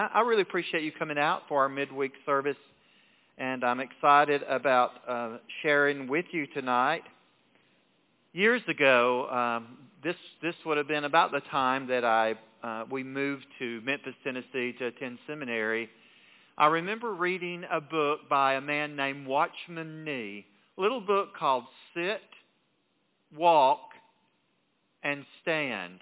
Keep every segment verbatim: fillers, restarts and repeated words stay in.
I I really appreciate you coming out for our midweek service, and I'm excited about uh, sharing with you tonight. Years ago, um, this this would have been about the time that I uh, we moved to Memphis, Tennessee, to attend seminary. I remember reading a book by a man named Watchman Nee, a little book called Sit, Walk, and Stand.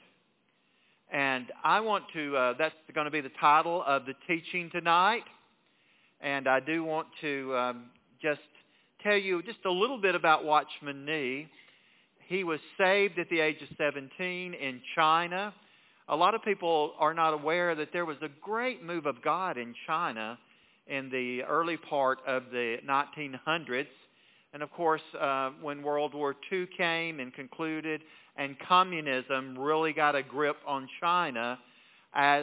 And I want to, uh, that's going to be the title of the teaching tonight. And I do want to um, just tell you just a little bit about Watchman Nee. He was saved at the age of seventeen in China. A lot of people are not aware that there was a great move of God in China in the early part of the nineteen hundreds. And of course, uh, when World War Two came and concluded and communism really got a grip on China, as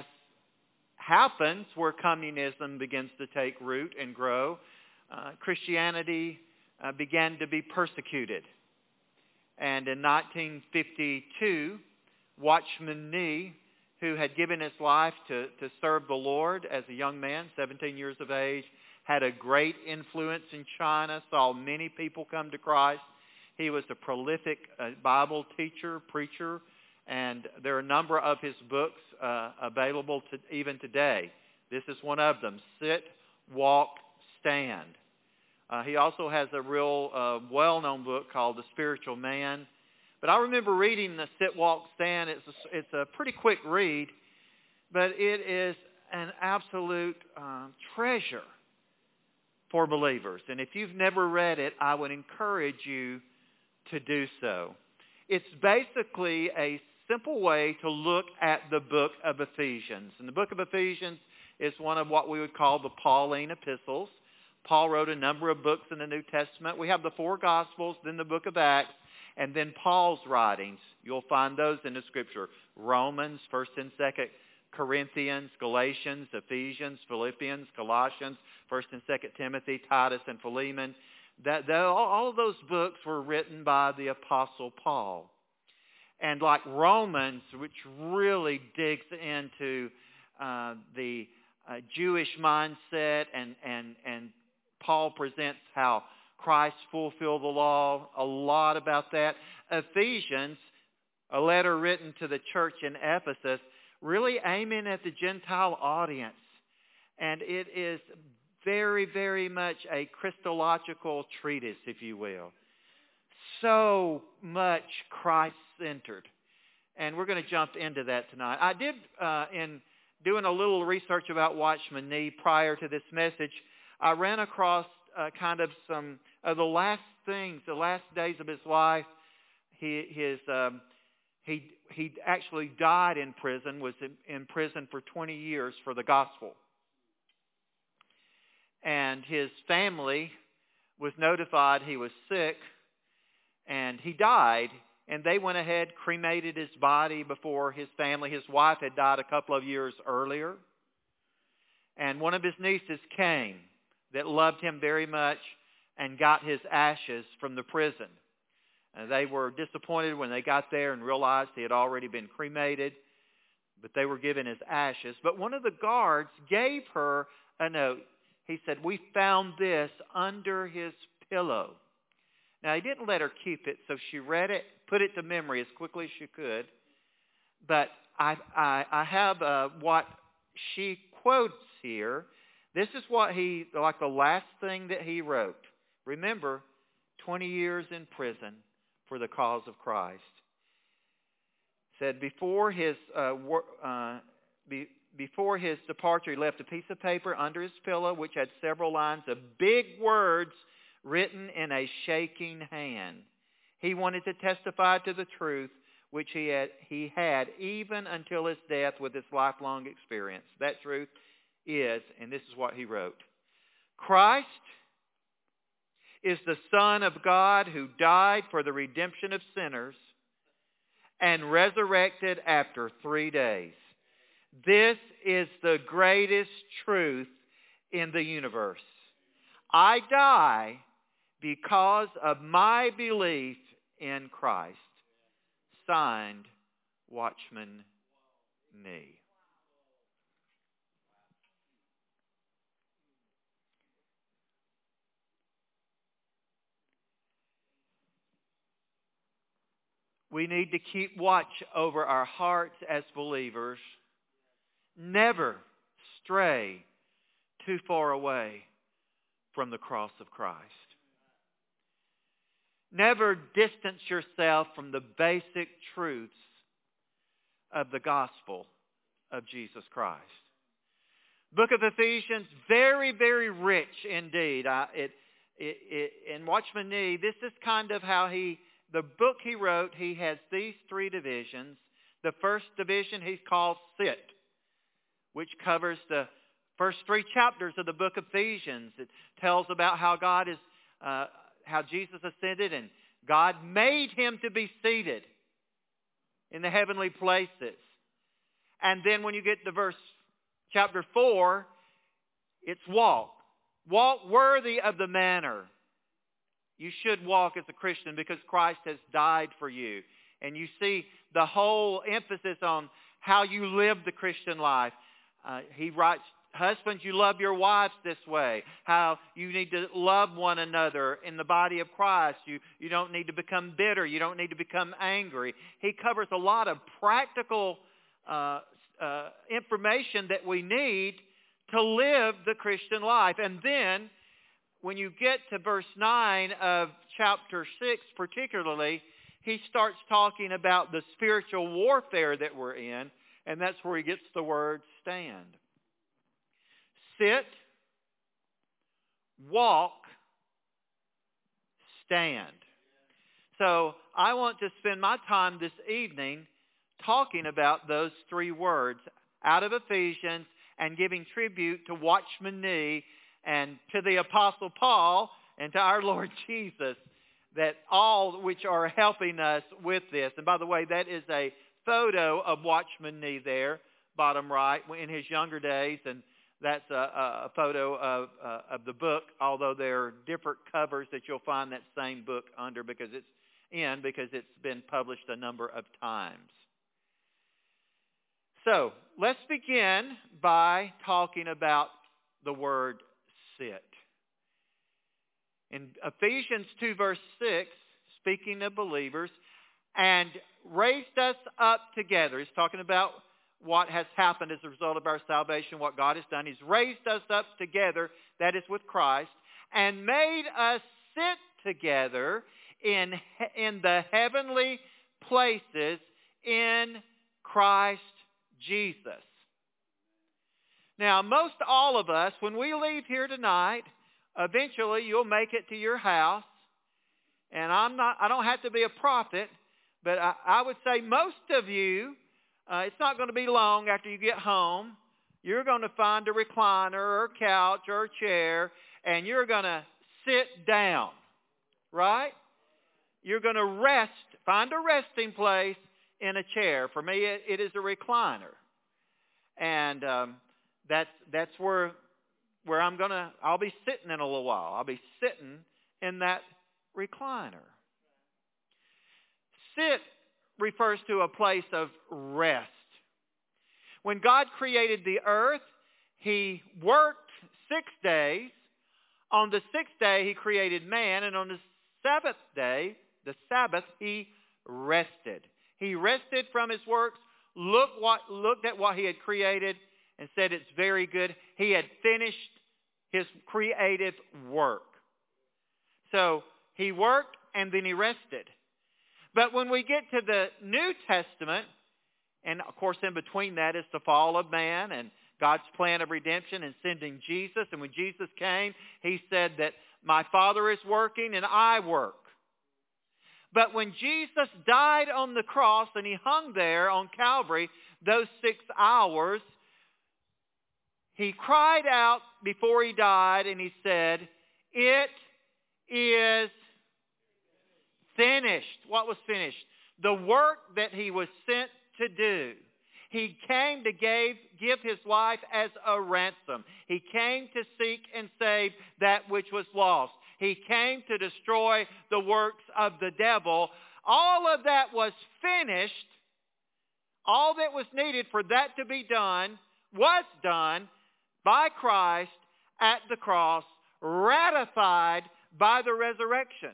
happens where communism begins to take root and grow, uh, Christianity uh, began to be persecuted. And in nineteen fifty-two, Watchman Nee, who had given his life to, to serve the Lord as a young man, seventeen years of age, had a great influence in China, saw many people come to Christ. He was a prolific uh, Bible teacher, preacher, and there are a number of his books uh, available to, even today. This is one of them, Sit, Walk, Stand. Uh, he also has a real uh, well-known book called The Spiritual Man. But I remember reading the Sit, Walk, Stand. It's a, it's a pretty quick read, but it is an absolute uh, treasure for believers. And if you've never read it, I would encourage you to do so. It's basically a simple way to look at the book of Ephesians. And the book of Ephesians is one of what we would call the Pauline epistles. Paul wrote a number of books in the New Testament. We have the four Gospels, then the book of Acts, and then Paul's writings. You'll find those in the Scripture. Romans, First and Second Corinthians, Galatians, Ephesians, Philippians, Colossians, First and Second Timothy, Titus, and Philemon. That, that all of those books were written by the Apostle Paul. And like Romans, which really digs into uh, the uh, Jewish mindset, and, and, and Paul presents how Christ fulfilled the law, a lot about that. Ephesians, a letter written to the church in Ephesus, really aiming at the Gentile audience. And it is very, very much a Christological treatise, if you will. So much Christ-centered. And we're going to jump into that tonight. I did, uh, in doing a little research about Watchman Nee prior to this message, I ran across uh, kind of some of the last things, the last days of his life. He, his, um, he, he actually died in prison, was in, in prison for twenty years for the gospel. And his family was notified he was sick, and he died, and they went ahead, cremated his body before his family. His wife had died a couple of years earlier. And one of his nieces came that loved him very much and got his ashes from the prison. And they were disappointed when they got there and realized he had already been cremated, but they were given his ashes. But one of the guards gave her a note. He said, "We found this under his pillow." Now, he didn't let her keep it, so she read it, put it to memory as quickly as she could. But I, I, I have uh, what she quotes here. This is what he, like the last thing that he wrote. Remember, twenty years in prison for the cause of Christ. Said before his uh, uh, be, before his departure, he left a piece of paper under his pillow which had several lines of big words written in a shaking hand. He wanted to testify to the truth which he had, he had even until his death with his lifelong experience. That truth is, and this is what he wrote, Christ is the Son of God who died for the redemption of sinners and resurrected after three days. This is the greatest truth in the universe. I die because of my belief in Christ. Signed, Watchman Nee. we need to keep watch over our hearts as believers. Never stray too far away from the cross of Christ. Never distance yourself from the basic truths of the gospel of Jesus Christ. Book of Ephesians, very, very rich indeed. I, it, it, it, in Watchman Nee, this is kind of how he, the book he wrote, he has these three divisions. The first division he calls Sit, which covers the first three chapters of the book of Ephesians. It tells about how God is, uh, how Jesus ascended and God made him to be seated in the heavenly places. And then when you get to verse chapter four, it's walk. Walk worthy of the manner you should walk as a Christian because Christ has died for you. And you see the whole emphasis on how you live the Christian life. Uh, he writes, husbands, you love your wives this way. How you need to love one another in the body of Christ. You, you don't need to become bitter. You don't need to become angry. He covers a lot of practical uh, uh, information that we need to live the Christian life. And then when you get to verse nine of chapter six particularly, he starts talking about the spiritual warfare that we're in. And that's where he gets the word stand. Sit, walk, stand. So I want to spend my time this evening talking about those three words out of Ephesians and giving tribute to Watchman Nee and to the Apostle Paul and to our Lord Jesus, that all which are helping us with this. And by the way, that is a photo of Watchman Nee there, bottom right, in his younger days, and that's a, a photo of, uh, of the book, although there are different covers that you'll find that same book under because it's in, because it's been published a number of times. So let's begin by talking about the word sit. In Ephesians two verse six, speaking of believers, and raised us up together. He's talking about what has happened as a result of our salvation, what God has done. He's raised us up together, that is with Christ, and made us sit together in, in the heavenly places in Christ Jesus. Now, most all of us, when we leave here tonight, eventually you'll make it to your house. And I'm not, I don't have to be a prophet, but I, I would say most of you, uh, it's not going to be long after you get home. You're going to find a recliner or a couch or a chair, and you're going to sit down, right? You're going to rest, find a resting place in a chair. For me, it, it is a recliner. And um, that's that's where where I'm going to, I'll be sitting in a little while. I'll be sitting in that recliner. Sit refers to a place of rest. When God created the earth, he worked six days. On the sixth day, he created man. And on the seventh day, the Sabbath, he rested. He rested from his works, looked, what, looked at what he had created, and said it's very good. He had finished his creative work. So he worked and then he rested. But when we get to the New Testament, and of course in between that is the fall of man and God's plan of redemption and sending Jesus. And when Jesus came, he said that my Father is working and I work. But when Jesus died on the cross and he hung there on Calvary those six hours, he cried out before he died and he said, it is finished. What was finished? The work that he was sent to do. He came to give, give his life as a ransom. He came to seek and save that which was lost. He came to destroy the works of the devil. All of that was finished. All that was needed for that to be done was done by Christ at the cross, ratified by the resurrection.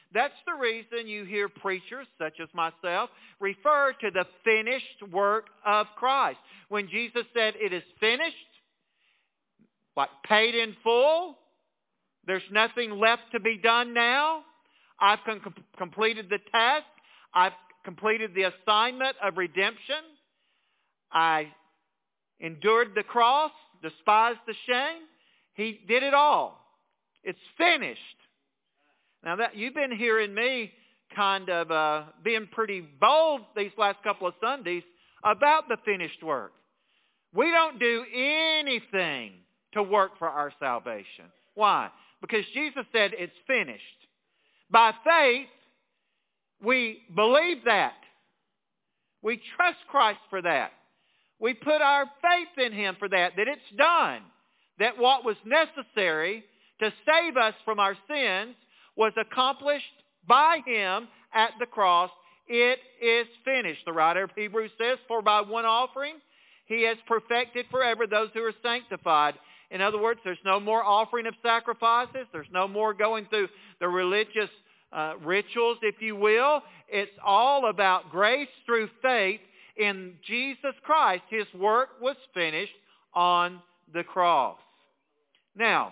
That's the reason you hear preachers, such as myself, refer to the finished work of Christ. When Jesus said it is finished, like paid in full, there's nothing left to be done now. I've com- completed the task. I've completed the assignment of redemption. I endured the cross, despised the shame. He did it all. It's finished. Now that you've been hearing me kind of uh, being pretty bold these last couple of Sundays about the finished work. We don't do anything to work for our salvation. Why? Because Jesus said it's finished. By faith, we believe that. We trust Christ for that. We put our faith in Him for that, that it's done. That what was necessary to save us from our sins was accomplished by Him at the cross. It is finished. The writer of Hebrews says, for by one offering He has perfected forever those who are sanctified. In other words, there's no more offering of sacrifices. There's no more going through the religious uh, rituals, if you will. It's all about grace through faith in Jesus Christ. His work was finished on the cross. Now,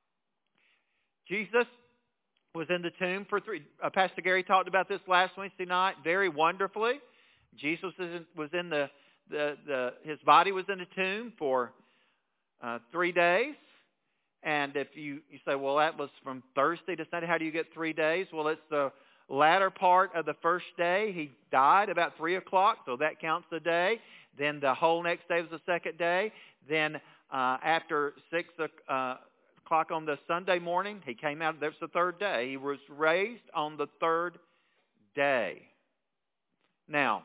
Jesus was in the tomb for three. Uh, Pastor Gary talked about this last Wednesday night very wonderfully. Jesus was in, was in the, the, the, his body was in the tomb for uh, three days. And if you, you say, well, that was from Thursday to Sunday, how do you get three days? Well, it's the latter part of the first day. He died about three o'clock, so that counts the day. Then the whole next day was the second day. Then uh, after six uh, o'clock on the Sunday morning, he came out. That's the third day. He was raised on the third day. Now,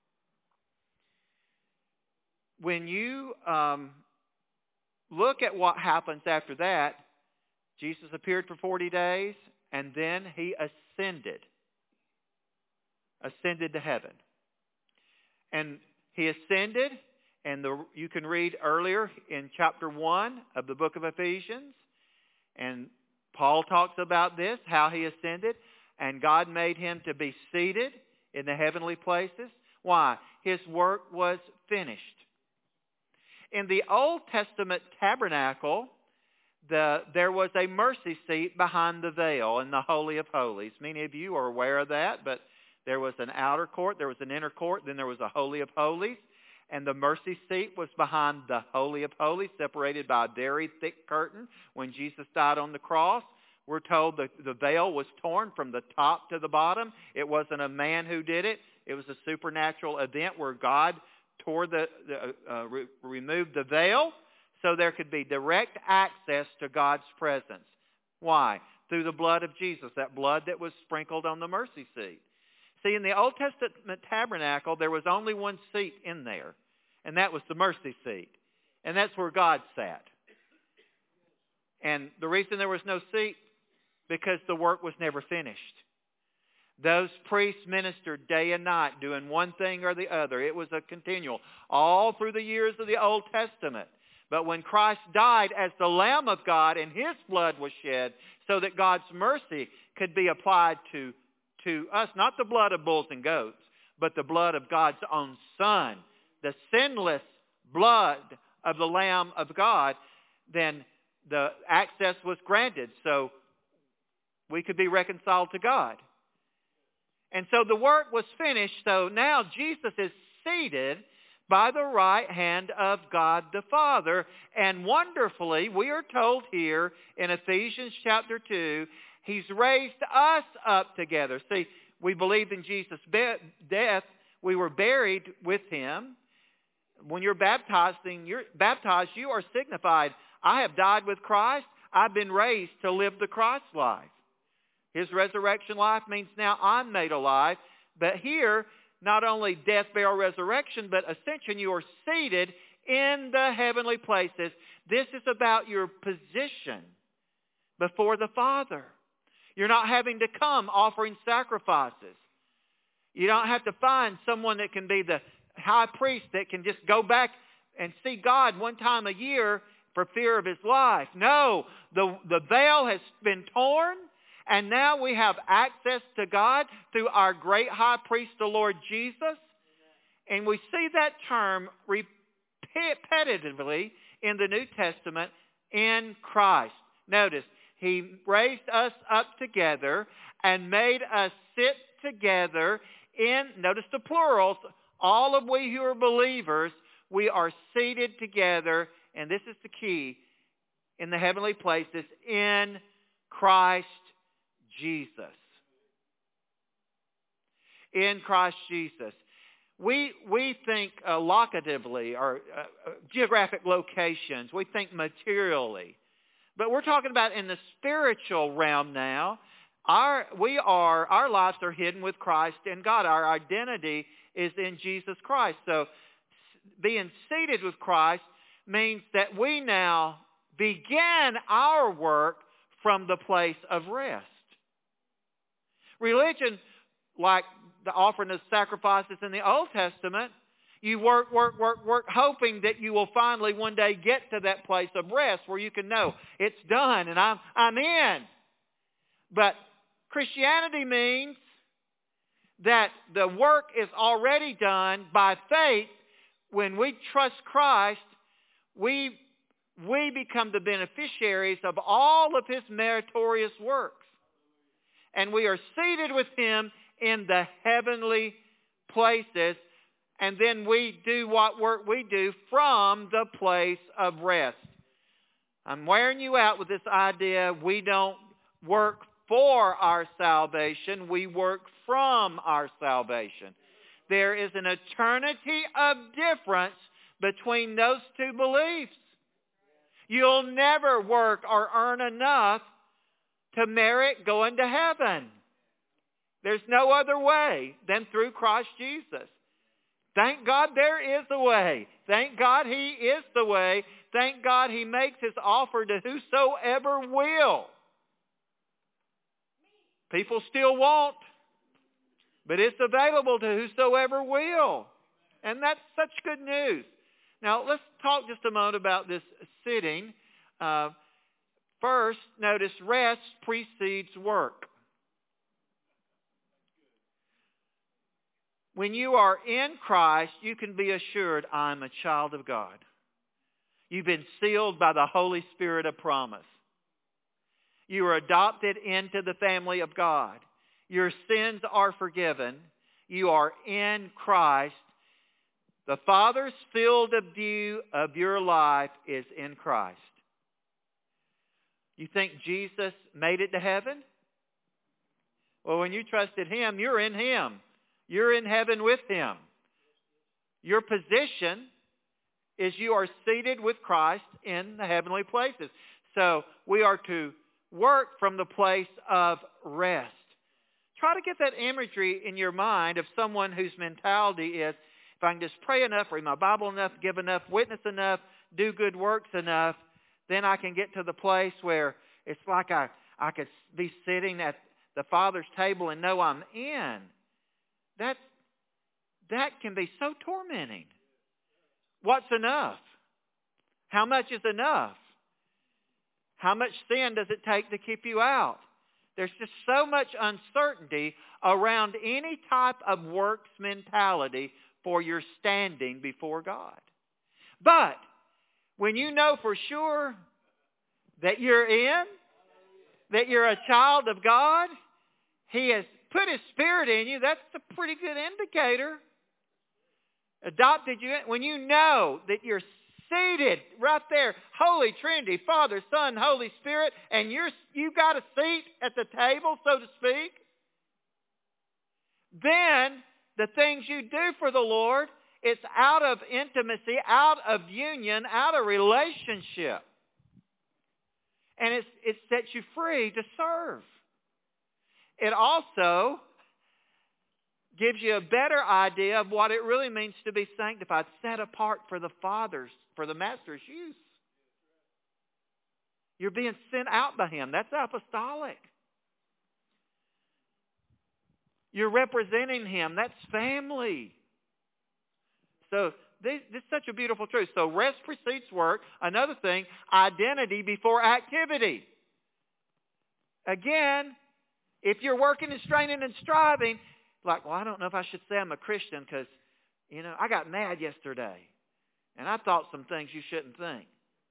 when you um, look at what happens after that, Jesus appeared for forty days, and then He ascended. Ascended to heaven. And He ascended, and the, you can read earlier in chapter one of the book of Ephesians, and Paul talks about this, how He ascended, and God made Him to be seated in the heavenly places. Why? His work was finished. In the Old Testament tabernacle, the, there was a mercy seat behind the veil in the Holy of Holies. Many of you are aware of that, but there was an outer court, there was an inner court, then there was a Holy of Holies. And the mercy seat was behind the Holy of Holies, separated by a very thick curtain. When Jesus died on the cross, we're told that the veil was torn from the top to the bottom. It wasn't a man who did it. It was a supernatural event where God tore the, the uh, re- removed the veil so there could be direct access to God's presence. Why? Through the blood of Jesus, that blood that was sprinkled on the mercy seat. See, in the Old Testament tabernacle, there was only one seat in there, and that was the mercy seat. And that's where God sat. And the reason there was no seat, because the work was never finished. Those priests ministered day and night, doing one thing or the other. It was a continual, all through the years of the Old Testament. But when Christ died as the Lamb of God and His blood was shed so that God's mercy could be applied to to us, not the blood of bulls and goats, but the blood of God's own Son, the sinless blood of the Lamb of God, then the access was granted so we could be reconciled to God. And so the work was finished, so now Jesus is seated by the right hand of God the Father. And wonderfully, we are told here in Ephesians chapter two, He's raised us up together. See, we believed in Jesus' death. We were buried with Him. When you're baptizing, you're baptized, you are signified, I have died with Christ. I've been raised to live the Christ life. His resurrection life means now I'm made alive. But here, not only death, burial, resurrection, but ascension, you are seated in the heavenly places. This is about your position before the Father. You're not having to come offering sacrifices. You don't have to find someone that can be the high priest that can just go back and see God one time a year for fear of his life. No, the, the veil has been torn, And now we have access to God through our great high priest, the Lord Jesus. And we see that term repetitively in the New Testament, in Christ. Notice, he raised us up together and made us sit together in, notice the plurals, all of we who are believers, we are seated together, and this is the key, in the heavenly places, in Christ Jesus. In Christ Jesus. We we think uh, locatively, or uh, geographic locations. We think materially. But we're talking about in the spiritual realm now. Our we are our lives are hidden with Christ in God. Our identity is in Jesus Christ. So being seated with Christ means that we now begin our work from the place of rest. Religion, like the offering of sacrifices in the Old Testament, you work, work, work, work, hoping that you will finally one day get to that place of rest where you can know it's done and I'm I'm in. But Christianity means that the work is already done by faith. When we trust Christ, we we become the beneficiaries of all of his meritorious works. And we are seated with him in the heavenly places, and then we do what work we do from the place of rest. I'm wearing you out with this idea we don't work for our salvation, we work from our salvation. There is an eternity of difference between those two beliefs. You'll never work or earn enough to merit going to heaven. There's no other way than through Christ Jesus. Thank God there is a way. Thank God he is the way. Thank God he makes his offer to whosoever will. People still won't, but it's available to whosoever will. And that's such good news. Now, let's talk just a moment about this sitting. Uh, first, notice rest precedes work. When you are in Christ, you can be assured, I'm a child of God. You've been sealed by the Holy Spirit of promise. You are adopted into the family of God. Your sins are forgiven. You are in Christ. The Father's field of view of your life is in Christ. You think Jesus made it to heaven? Well, when you trusted him, you're in him. You're in heaven with him. Your position is you are seated with Christ in the heavenly places. So we are to work from the place of rest. Try to get that imagery in your mind of someone whose mentality is, if I can just pray enough, read my Bible enough, give enough, witness enough, do good works enough, then I can get to the place where it's like I, I could be sitting at the Father's table and know I'm in. That, that can be so tormenting. What's enough? How much is enough? How much sin does it take to keep you out? There's just so much uncertainty around any type of works mentality for your standing before God. But when you know for sure that you're in, that you're a child of God, he has put his Spirit in you, that's a pretty good indicator. Adopted you, when you know that you're seated right there, Holy Trinity, Father, Son, Holy Spirit, and you're, you got a seat at the table, so to speak, then the things you do for the Lord, it's out of intimacy, out of union, out of relationship. And it's, it sets you free to serve. It also gives you a better idea of what it really means to be sanctified, set apart for the Father's, for the Master's use. You're being sent out by him. That's apostolic. You're representing him. That's family. So this, this is such a beautiful truth. So rest precedes work. Another thing, identity before activity. Again, If you're working and straining and striving, like, well, I don't know if I should say I'm a Christian because, you know, I got mad yesterday. And I thought some things you shouldn't think.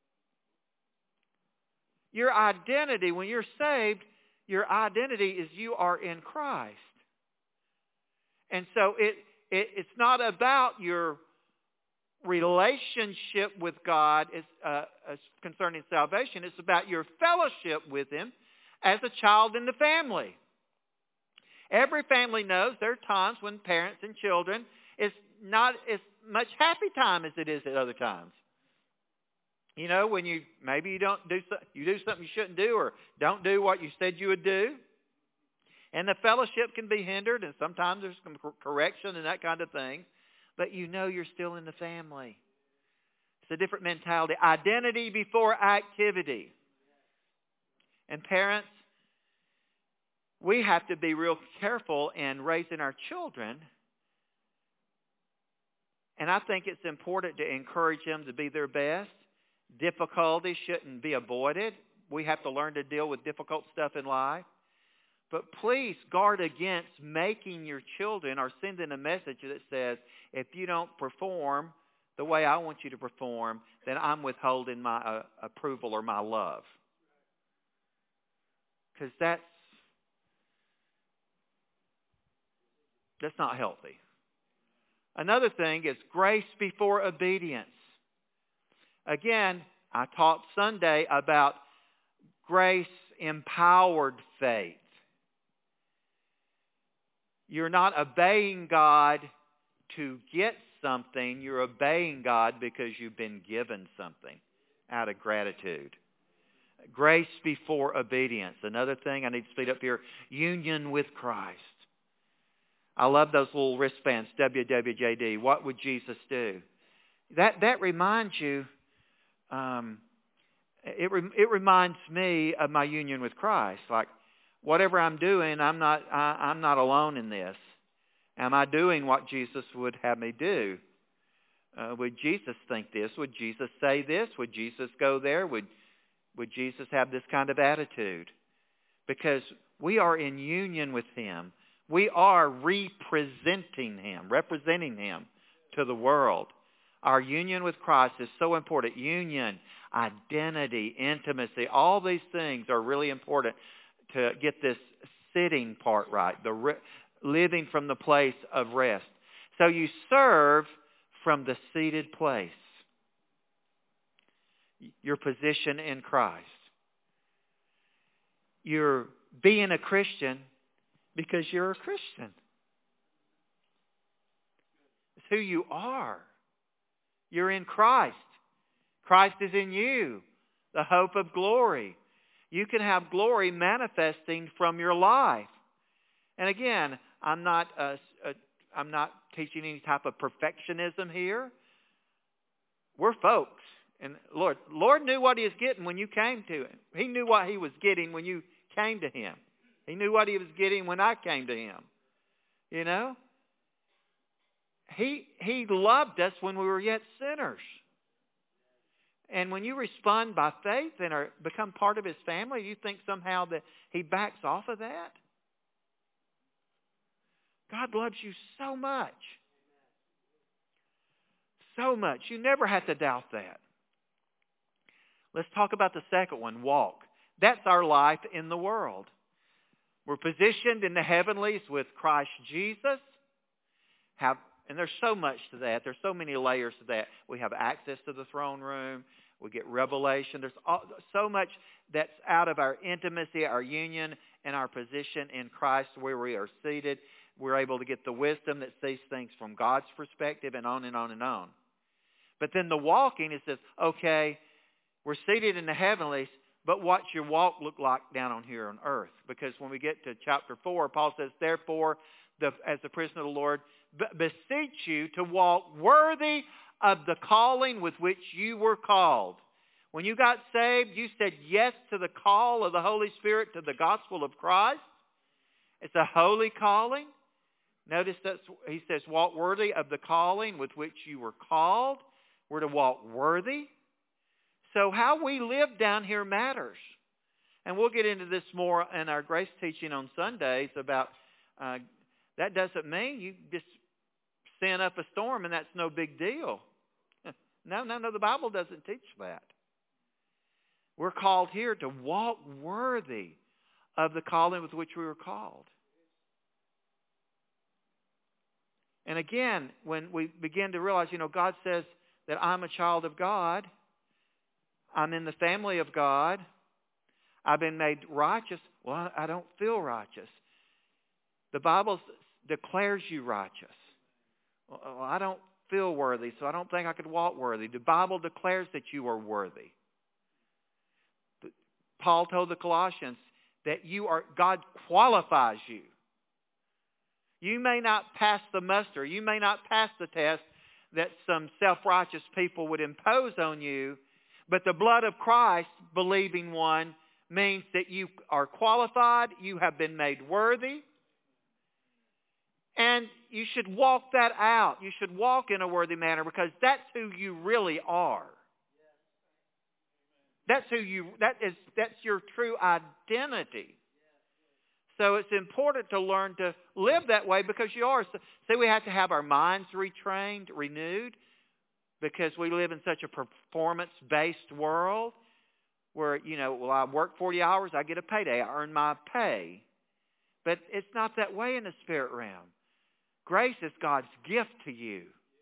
Your identity, when you're saved, your identity is you are in Christ. And so it, it it's not about your relationship with God is, uh, as concerning salvation. It's about your fellowship with Him as a child in the family. Every family knows there are times when parents and children, it's not as much happy time as it is at other times. You know, when you, maybe you don't do, you do something you shouldn't do or don't do what you said you would do. And the fellowship can be hindered and sometimes there's some correction and that kind of thing. But you know you're still in the family. It's a different mentality. Identity before activity. And parents, we have to be real careful in raising our children. And I think it's important to encourage them to be their best. Difficulty shouldn't be avoided. We have to learn to deal with difficult stuff in life. But please guard against making your children or sending a message that says, if you don't perform the way I want you to perform, then I'm withholding my uh, approval or my love. Because that's, that's not healthy. Another thing is grace before obedience. Again, I taught Sunday about grace-empowered faith. You're not obeying God to get something. You're obeying God because you've been given something out of gratitude. Grace before obedience. Another thing, I need to speed up here, union with Christ. I love those little wristbands, W W J D. What would Jesus do? That that reminds you, um, it, re, it reminds me of my union with Christ. Like, whatever I'm doing, I'm not, I, I'm not alone in this. Am I doing what Jesus would have me do? Uh, would Jesus think this? Would Jesus say this? Would Jesus go there? Would, would Jesus have this kind of attitude? Because we are in union with Him. We are representing Him, representing Him to the world. Our union with Christ is so important. Union, identity, intimacy, all these things are really important to get this sitting part right, the re- living from the place of rest. So you serve from the seated place, your position in Christ. You're being a Christian because you're a Christian. It's who you are. You're in Christ. Christ is in you, the hope of glory. You can have glory manifesting from your life. And again, I'm not uh, uh, I'm not teaching any type of perfectionism here. We're folks. And Lord, Lord knew what He was getting when you came to Him. He knew what He was getting when you came to Him. He knew what He was getting when I came to Him. You know? He He loved us when we were yet sinners. And when you respond by faith and are, become part of His family, you think somehow that He backs off of that? God loves you so much. So much. You never have to doubt that. Let's talk about the second one, walk. That's our life in the world. We're positioned in the heavenlies with Christ Jesus. Have, and there's so much to that. There's so many layers to that. We have access to the throne room. We get revelation. There's all, so much that's out of our intimacy, our union, and our position in Christ where we are seated. We're able to get the wisdom that sees things from God's perspective and on and on and on. But then the walking, it says, okay, we're seated in the heavenlies, but what's your walk look like down on here on earth? Because when we get to chapter four, Paul says, therefore, the, as the prisoner of the Lord, beseech you to walk worthy of the calling with which you were called. When you got saved, you said yes to the call of the Holy Spirit to the gospel of Christ. It's a holy calling. Notice that he says, walk worthy of the calling with which you were called. We're to walk worthy. So how we live down here matters. And we'll get into this more in our grace teaching on Sundays about uh, that doesn't mean you just send up a storm and that's no big deal. No, no, no, the Bible doesn't teach that. We're called here to walk worthy of the calling with which we were called. And again, when we begin to realize, you know, God says that I'm a child of God, I'm in the family of God, I've been made righteous. Well, I don't feel righteous. The Bible declares you righteous. Well, I don't feel worthy, so I don't think I could walk worthy. The Bible declares that you are worthy. Paul told the Colossians that you are, God qualifies you. You may not pass the muster. You may not pass the test that some self-righteous people would impose on you, but the blood of Christ, believing one, means that you are qualified, you have been made worthy, and you should walk that out. You should walk in a worthy manner because that's who you really are. That's who you, that is, that's your true identity. So it's important to learn to live that way because you are. So, see, we have to have our minds retrained, renewed, because we live in such a performance-based world where, you know, well, I work forty hours, I get a payday, I earn my pay. But it's not that way in the spirit realm. Grace is God's gift to you.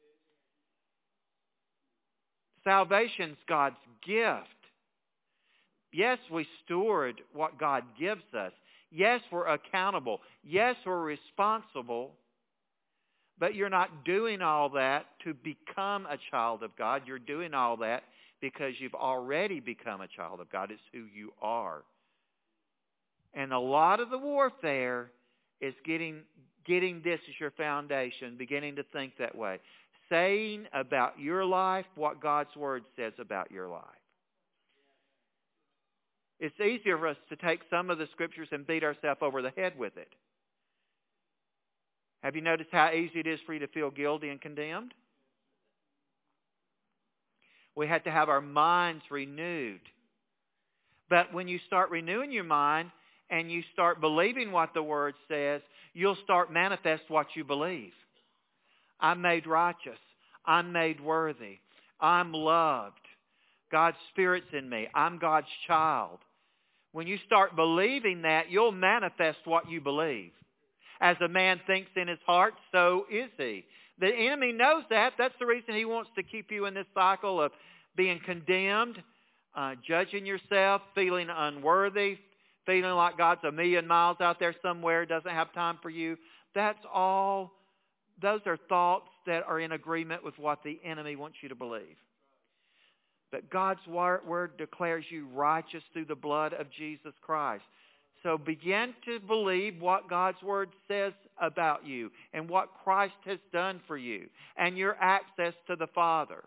Salvation's God's gift. Yes, we steward what God gives us. Yes, we're accountable. Yes, we're responsible. But you're not doing all that to become a child of God. You're doing all that because you've already become a child of God. It's who you are. And a lot of the warfare is getting, getting this as your foundation, beginning to think that way. Saying about your life what God's Word says about your life. It's easier for us to take some of the Scriptures and beat ourselves over the head with it. Have you noticed how easy it is for you to feel guilty and condemned? We have to have our minds renewed. But when you start renewing your mind and you start believing what the Word says, you'll start manifest what you believe. I'm made righteous. I'm made worthy. I'm loved. God's Spirit's in me. I'm God's child. When you start believing that, you'll manifest what you believe. As a man thinks in his heart, so is he. The enemy knows that. That's the reason he wants to keep you in this cycle of being condemned, uh, judging yourself, feeling unworthy, feeling like God's a million miles out there somewhere, doesn't have time for you. That's all, those are thoughts that are in agreement with what the enemy wants you to believe. But God's Word declares you righteous through the blood of Jesus Christ. So begin to believe what God's Word says about you and what Christ has done for you and your access to the Father.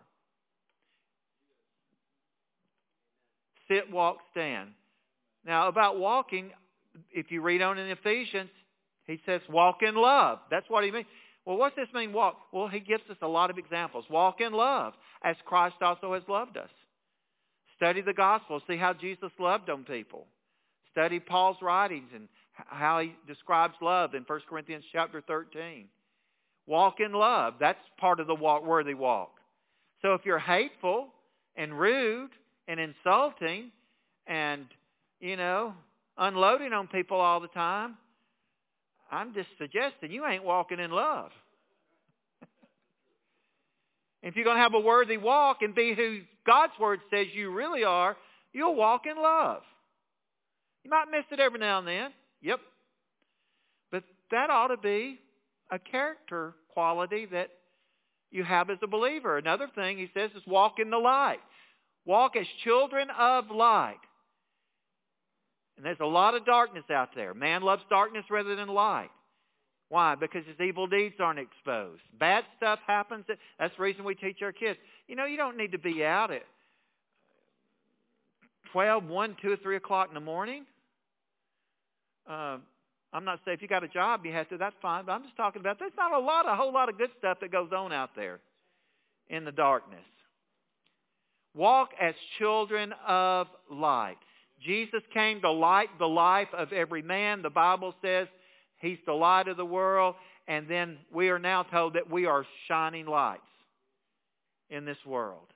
Sit, walk, stand. Now about walking, if you read on in Ephesians, he says walk in love. That's what he means. Well, what's this mean, walk? Well, he gives us a lot of examples. Walk in love, as Christ also has loved us. Study the gospel. See how Jesus loved on people. Study Paul's writings and how he describes love in First Corinthians chapter thirteen. Walk in love. That's part of the walk, worthy walk. So if you're hateful and rude and insulting and, you know, unloading on people all the time, I'm just suggesting you ain't walking in love. If you're going to have a worthy walk and be who God's Word says you really are, you'll walk in love. You might miss it every now and then. Yep. But that ought to be a character quality that you have as a believer. Another thing he says is walk in the light. Walk as children of light. And there's a lot of darkness out there. Man loves darkness rather than light. Why? Because his evil deeds aren't exposed. Bad stuff happens. That's the reason we teach our kids. You know, you don't need to be out at twelve, one, two, or three o'clock in the morning. Uh, I'm not saying if you got a job you have to, that's fine. But I'm just talking about there's not a lot, a whole lot of good stuff that goes on out there in the darkness. Walk as children of light. Jesus came to light the life of every man. The Bible says He's the light of the world. And then we are now told that we are shining lights in this world.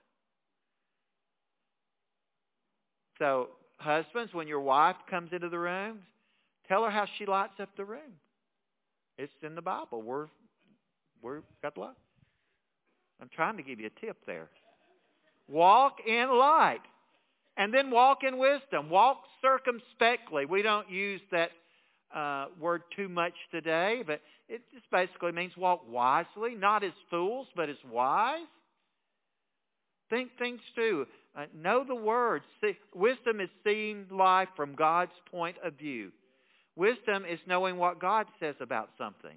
So, husbands, when your wife comes into the room, tell her how she lights up the room. It's in the Bible. We're, we're got the light. I'm trying to give you a tip there. Walk in light. And then walk in wisdom. Walk circumspectly. We don't use that uh, word too much today, but it just basically means walk wisely, not as fools, but as wise. Think things through. Uh, know the words. See, wisdom is seeing life from God's point of view. Wisdom is knowing what God says about something.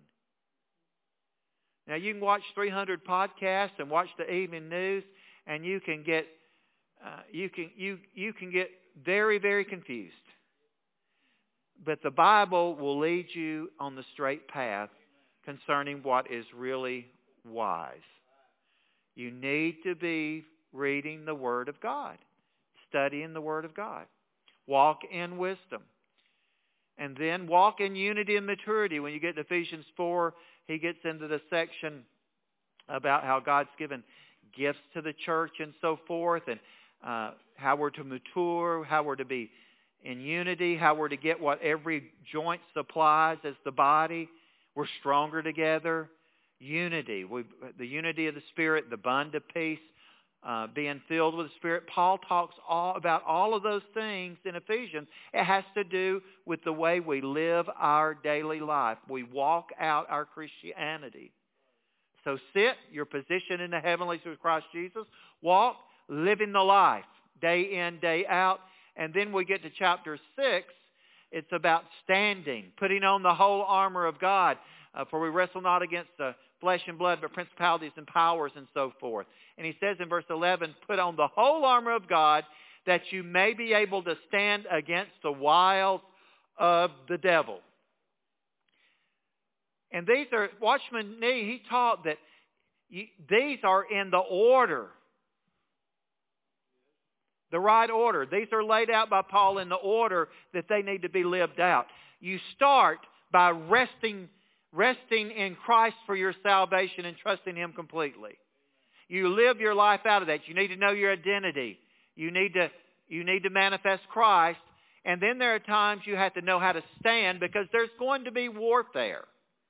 Now, you can watch three hundred podcasts and watch the evening news, and you can get uh, you can you you can get very very confused. But the Bible will lead you on the straight path concerning what is really wise. You need to be reading the Word of God, studying the Word of God. Walk in wisdom. And then walk in unity and maturity. When you get to Ephesians four, he gets into the section about how God's given gifts to the church and so forth, and uh, how we're to mature, how we're to be in unity, how we're to get what every joint supplies as the body. We're stronger together. Unity, we, the unity of the Spirit, the bond of peace, uh, being filled with the Spirit. Paul talks all about all of those things in Ephesians. It has to do with the way we live our daily life. We walk out our Christianity. So sit, your position in the heavenlies with Christ Jesus. Walk, living the life, day in, day out. And then we get to chapter six. It's about standing, putting on the whole armor of God. Uh, for we wrestle not against the flesh and blood, but principalities and powers and so forth. And he says in verse eleven, put on the whole armor of God that you may be able to stand against the wiles of the devil. And these are, Watchman Nee, he taught that you, these are in the order. The right order. These are laid out by Paul in the order that they need to be lived out. You start by resting resting in Christ for your salvation and trusting Him completely. You live your life out of that. You need to know your identity. You need to you need to manifest Christ. And then there are times you have to know how to stand, because there's going to be warfare.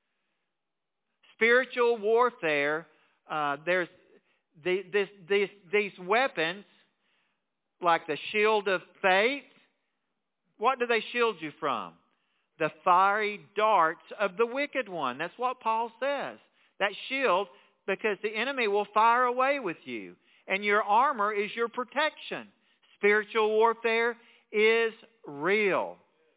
Spiritual warfare. Uh, there's the, this, this, these weapons, like the shield of faith. What do they shield you from? The fiery darts of the wicked one. That's what Paul says. That shield, because the enemy will fire away with you. And your armor is your protection. Spiritual warfare is real.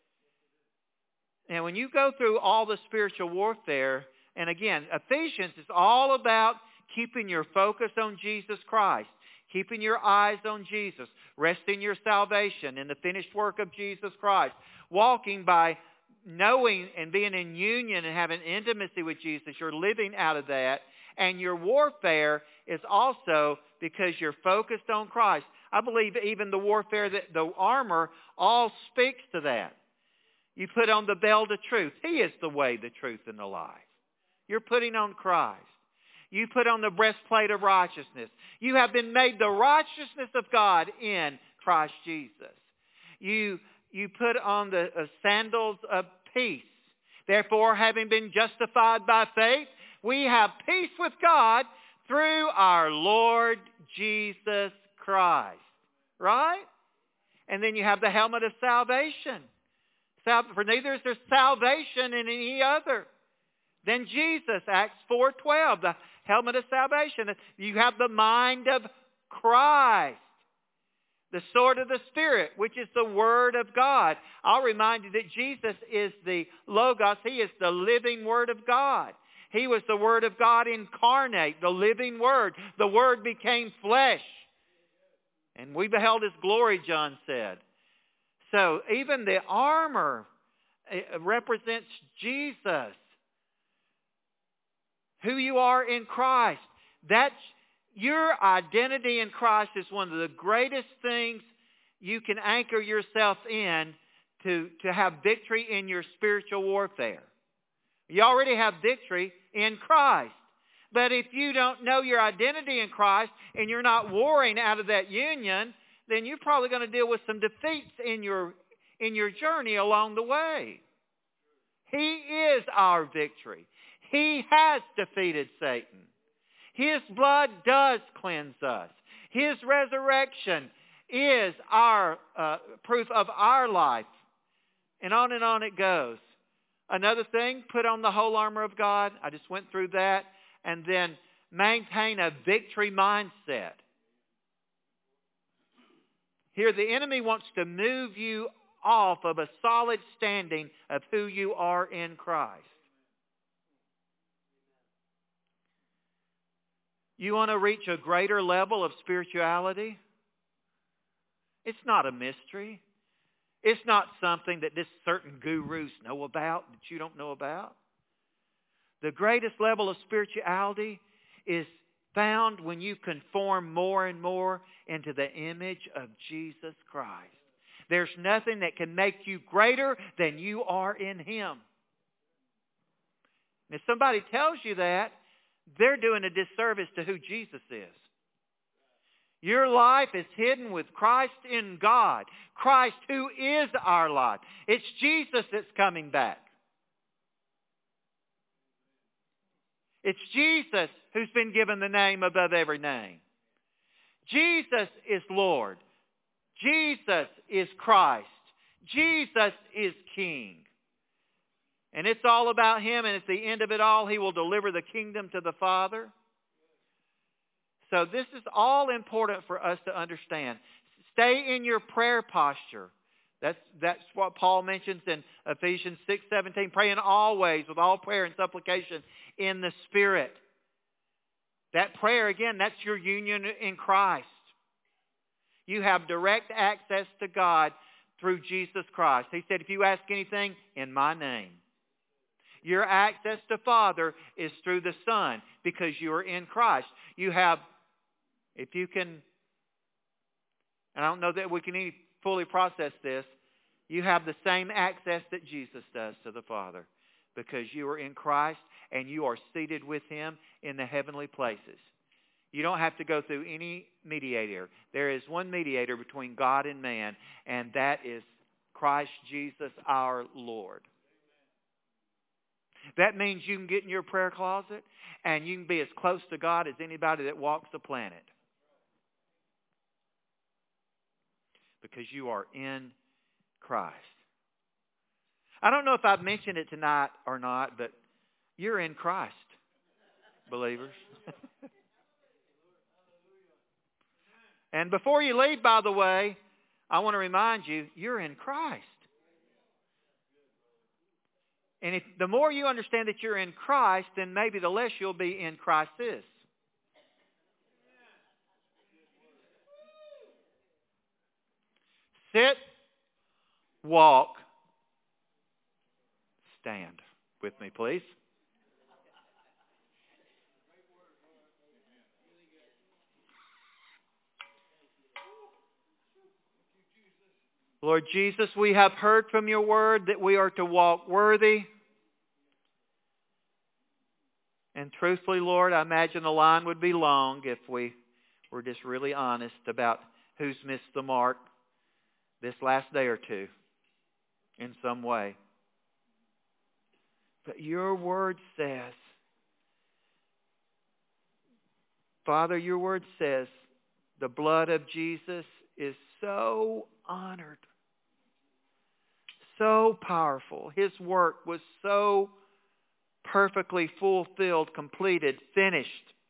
And when you go through all the spiritual warfare, and again, Ephesians is all about keeping your focus on Jesus Christ. Keeping your eyes on Jesus. Resting your salvation in the finished work of Jesus Christ. Walking by knowing and being in union and having intimacy with Jesus. You're living out of that. And your warfare is also because you're focused on Christ. I believe even the warfare, that the armor, all speaks to that. You put on the belt of truth. He is the way, the truth, and the life. You're putting on Christ. You put on the breastplate of righteousness. You have been made the righteousness of God in Christ Jesus. You, you put on the uh, sandals of peace. Therefore, having been justified by faith, we have peace with God through our Lord Jesus Christ. Right? And then you have the helmet of salvation. For neither is there salvation in any other than Jesus, Acts four twelve, the helmet of salvation. You have the mind of Christ. The sword of the Spirit, which is the Word of God. I'll remind you that Jesus is the Logos. He is the living Word of God. He was the Word of God incarnate, the living Word. The Word became flesh. And we beheld His glory, John said. So even the armor represents Jesus. Who you are in Christ. That's your identity in Christ is one of the greatest things you can anchor yourself in to, to have victory in your spiritual warfare. You already have victory in Christ. But if you don't know your identity in Christ and you're not warring out of that union, then you're probably going to deal with some defeats in your, in your journey along the way. He is our victory. He has defeated Satan. His blood does cleanse us. His resurrection is our uh, proof of our life. And on and on it goes. Another thing, put on the whole armor of God. I just went through that. And then maintain a victory mindset. Here, the enemy wants to move you off of a solid standing of who you are in Christ. You want to reach a greater level of spirituality? It's not a mystery. It's not something that this certain gurus know about that you don't know about. The greatest level of spirituality is found when you conform more and more into the image of Jesus Christ. There's nothing that can make you greater than you are in Him. And if somebody tells you that, they're doing a disservice to who Jesus is. Your life is hidden with Christ in God. Christ who is our life. It's Jesus that's coming back. It's Jesus who's been given the name above every name. Jesus is Lord. Jesus is Christ. Jesus is King. And it's all about Him, and at the end of it all, He will deliver the kingdom to the Father. So this is all important for us to understand. Stay in your prayer posture. That's, that's what Paul mentions in Ephesians six seventeen. Praying always with all prayer and supplication in the Spirit. That prayer, again, that's your union in Christ. You have direct access to God through Jesus Christ. He said, if you ask anything in my name. Your access to Father is through the Son because you are in Christ. You have, if you can, and I don't know that we can even fully process this, you have the same access that Jesus does to the Father because you are in Christ and you are seated with Him in the heavenly places. You don't have to go through any mediator. There is one mediator between God and man, and that is Christ Jesus our Lord. That means you can get in your prayer closet and you can be as close to God as anybody that walks the planet. Because you are in Christ. I don't know if I've mentioned it tonight or not, but you're in Christ, believers. And before you leave, by the way, I want to remind you, you're in Christ. And if the more you understand that you're in Christ, then maybe the less you'll be in crisis. Sit, walk, stand with me, please. Lord Jesus, we have heard from your word that we are to walk worthy. And truthfully, Lord, I imagine the line would be long if we were just really honest about who's missed the mark this last day or two in some way. But your word says, Father, your word says the blood of Jesus is so honored, so powerful. His work was so perfectly fulfilled, completed, finished,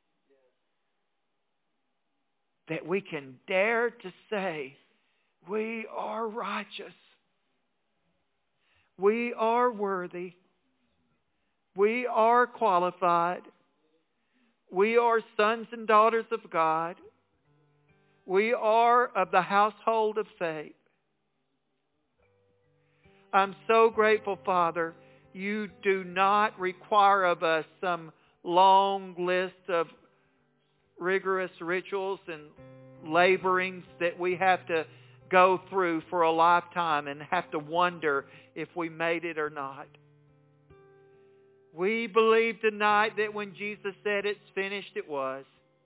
that we can dare to say, we are righteous. We are worthy. We are qualified. We are sons and daughters of God. We are of the household of faith. I'm so grateful, Father. You do not require of us some long list of rigorous rituals and laborings that we have to go through for a lifetime and have to wonder if we made it or not. We believe tonight that when Jesus said it's finished, it was.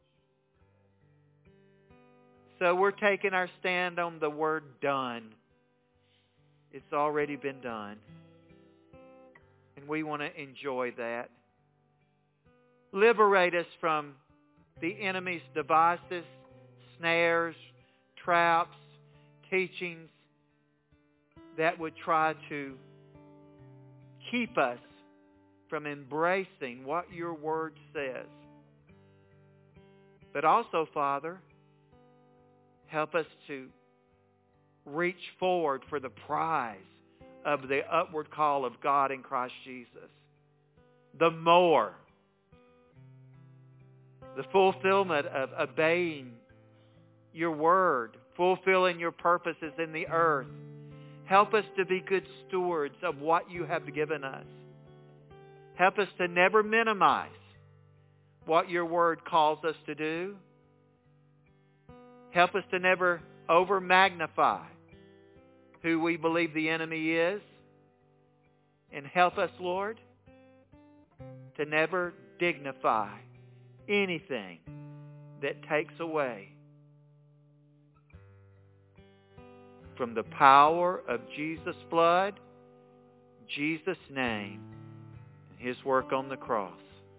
So we're taking our stand on the word done. It's already been done. And we want to enjoy that. Liberate us from the enemy's devices, snares, traps, teachings that would try to keep us from embracing what your word says. But also, Father, help us to reach forward for the prize of the upward call of God in Christ Jesus. The more, the fulfillment of obeying your word, fulfilling your purposes in the earth. Help us to be good stewards of what you have given us. Help us to never minimize what your word calls us to do. Help us to never over-magnify who we believe the enemy is. And help us, Lord, to never dignify anything that takes away from the power of Jesus' blood, Jesus' name, and His work on the cross.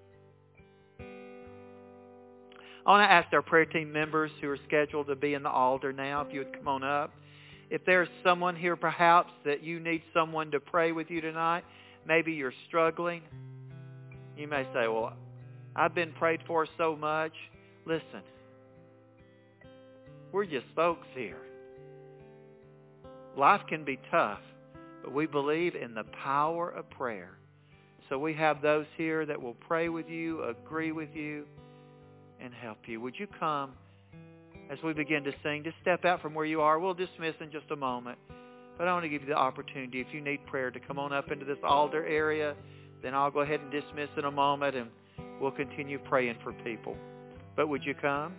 I want to ask our prayer team members who are scheduled to be in the altar now, if you would come on up. If there's someone here perhaps that you need someone to pray with you tonight, maybe you're struggling. You may say, well, I've been prayed for so much. Listen, we're just folks here. Life can be tough, but we believe in the power of prayer. So we have those here that will pray with you, agree with you, and help you. Would you come as we begin to sing? Just step out from where you are. We'll dismiss in just a moment. But I want to give you the opportunity, if you need prayer, to come on up into this altar area. Then I'll go ahead and dismiss in a moment, and we'll continue praying for people. But would you come?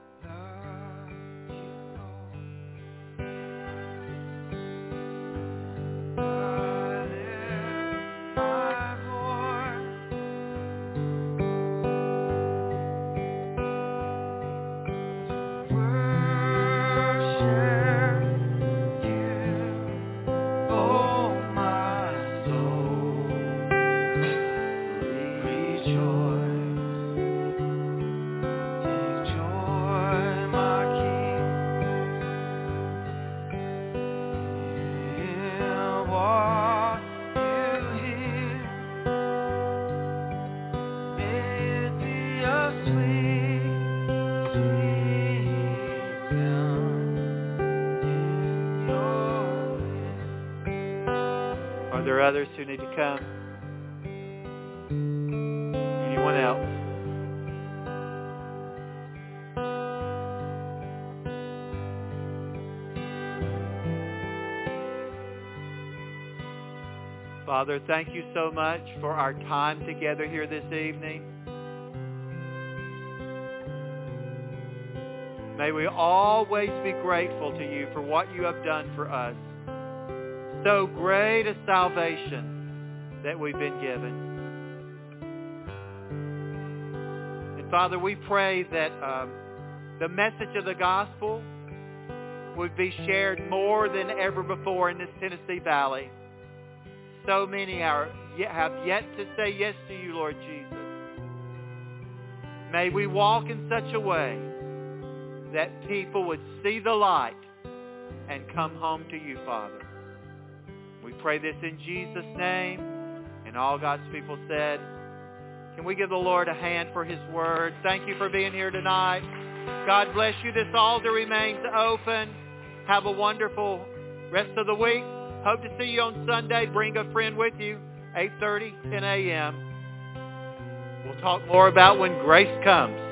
Are there others who need to come? Anyone else? Father, thank you so much for our time together here this evening. May we always be grateful to you for what you have done for us. So great a salvation that we've been given. And Father, we pray that um, the message of the gospel would be shared more than ever before in this Tennessee Valley. So many are, have yet to say yes to you, Lord Jesus. May we walk in such a way that people would see the light and come home to you, Father. We pray this in Jesus' name. And all God's people said, can we give the Lord a hand for His word? Thank you for being here tonight. God bless you. This altar remains open. Have a wonderful rest of the week. Hope to see you on Sunday. Bring a friend with you. eight thirty, ten a.m. We'll talk more about when grace comes.